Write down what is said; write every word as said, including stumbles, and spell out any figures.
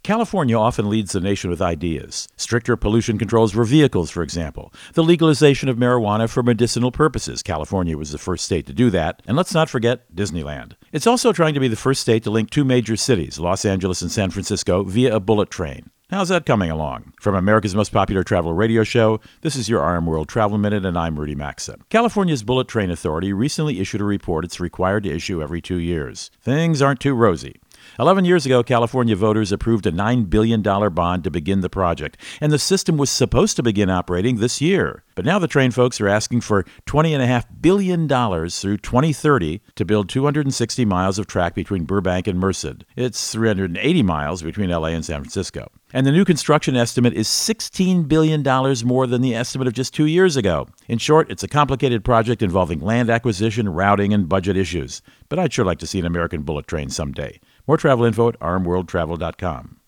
California often leads the nation with ideas. Stricter pollution controls for vehicles, for example. The legalization of marijuana for medicinal purposes. California was the first state to do that. And let's not forget Disneyland. It's also trying to be the first state to link two major cities, Los Angeles and San Francisco, via a bullet train. How's that coming along? From America's most popular travel radio show, this is your R M World Travel Minute, and I'm Rudy Maxa. California's Bullet Train Authority recently issued a report it's required to issue every two years. Things aren't too rosy. Eleven years ago, California voters approved a nine billion dollars bond to begin the project, and the system was supposed to begin operating this year. But now the train folks are asking for twenty point five billion dollars through twenty thirty to build two hundred sixty miles of track between Burbank and Merced. It's three hundred eighty miles between L A and San Francisco. And the new construction estimate is sixteen billion dollars more than the estimate of just two years ago. In short, it's a complicated project involving land acquisition, routing, and budget issues. But I'd sure like to see an American bullet train someday. More travel info at r m world travel dot com.